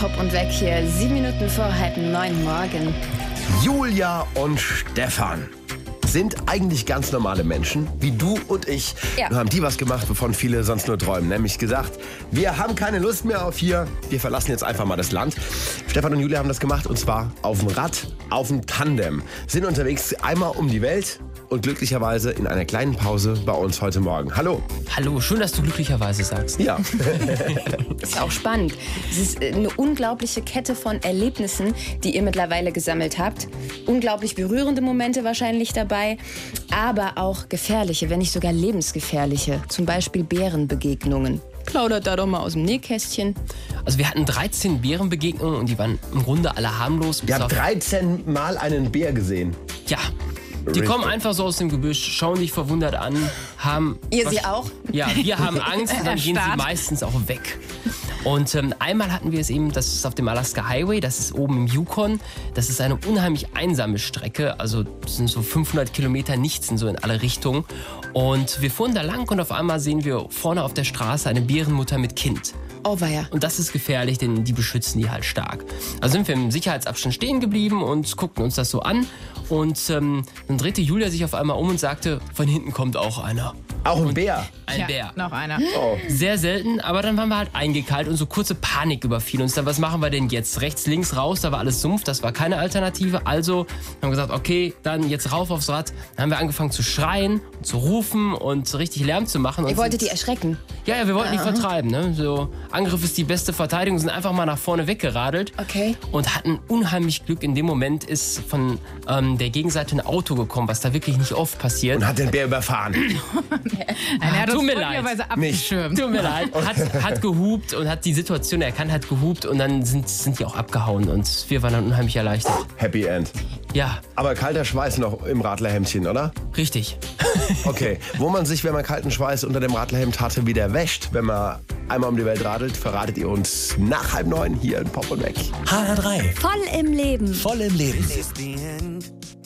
Pop und Weg hier. 7 Minuten vor 8:30 morgen. Julia und Stefan sind eigentlich ganz normale Menschen, wie du und ich. Ja. Nur haben die was gemacht, wovon viele sonst nur träumen. Nämlich gesagt, wir haben keine Lust mehr auf hier, wir verlassen jetzt einfach mal das Land. Stefan und Julia haben das gemacht und zwar auf dem Rad, auf dem Tandem. Sind unterwegs einmal um die Welt und glücklicherweise in einer kleinen Pause bei uns heute Morgen. Hallo. Hallo, schön, dass du glücklicherweise sagst. Ja. Ist auch spannend. Es ist eine unglaubliche Kette von Erlebnissen, die ihr mittlerweile gesammelt habt. Unglaublich berührende Momente wahrscheinlich dabei, aber auch gefährliche, wenn nicht sogar lebensgefährliche. Zum Beispiel Bärenbegegnungen. Plaudert da doch mal aus dem Nähkästchen. Also wir hatten 13 Bärenbegegnungen und die waren im Grunde alle harmlos. Wir haben 13 Mal einen Bär gesehen. Ja, die kommen einfach so aus dem Gebüsch, schauen dich verwundert an, haben... Ihr sie auch? Ja, wir haben Angst und dann gehen sie meistens auch weg. Und einmal hatten wir es eben, das ist auf dem Alaska Highway, das ist oben im Yukon. Das ist eine unheimlich einsame Strecke, also das sind so 500 Kilometer nichts in so in alle Richtungen. Und wir fuhren da lang und auf einmal sehen wir vorne auf der Straße eine Bärenmutter mit Kind. Oh weia. Und das ist gefährlich, denn die beschützen die halt stark. Also sind wir im Sicherheitsabstand stehen geblieben und guckten uns das so an. Und dann drehte Julia sich auf einmal um und sagte, von hinten kommt auch einer. Auch ein Bär. Ein Bär. Noch einer. Oh. Sehr selten, aber dann waren wir halt eingekeilt und so kurze Panik überfiel uns. Dann, was machen wir denn jetzt? Rechts, links, raus, da war alles Sumpf, das war keine Alternative. Also haben wir gesagt, okay, dann jetzt rauf aufs Rad. Dann haben wir angefangen zu schreien, zu rufen und richtig Lärm zu machen. Ihr wolltet die erschrecken? Ja, wir wollten die vertreiben. Ne? So, Angriff ist die beste Verteidigung, sind einfach mal nach vorne weggeradelt. Okay. Und hatten unheimlich Glück. In dem Moment ist von der Gegenseite ein Auto gekommen, was da wirklich nicht oft passiert. Und hat den Bär überfahren. Er hat Tut uns mir leid. freundlicherweise abgeschirmt. Tut mir leid, hat gehupt und hat die Situation erkannt, hat gehupt und dann sind die auch abgehauen und wir waren dann unheimlich erleichtert. Happy End. Ja, Aber kalter Schweiß noch im Radlerhemdchen, oder? richtig. Okay. Wo man sich, wenn man kalten Schweiß unter dem Radlerhemd hatte, wieder wäscht, wenn man einmal um die Welt radelt, verratet ihr uns nach 8:30 hier in Pop und Weg. HR3. Voll im Leben. Voll im Leben. This is the end.